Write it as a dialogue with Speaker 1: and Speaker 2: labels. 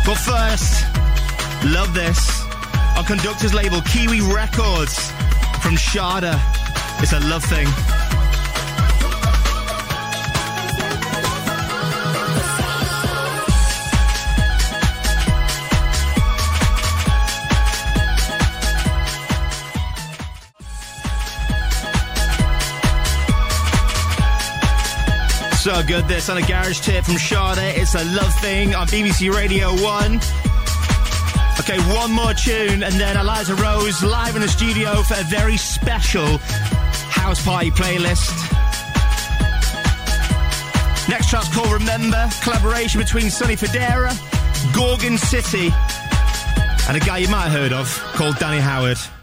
Speaker 1: But first, love this. On Conductor's label, Kiwi Records, from Sharda. It's a love thing. So good, this on a garage tip from Sharda. It's a love thing on BBC Radio 1. Okay, one more tune and then Eliza Rose live in the studio for a very special house party playlist. Next track's called Remember, collaboration between Sonny Fodera, Gorgon City, and a guy you might have heard of called Danny Howard.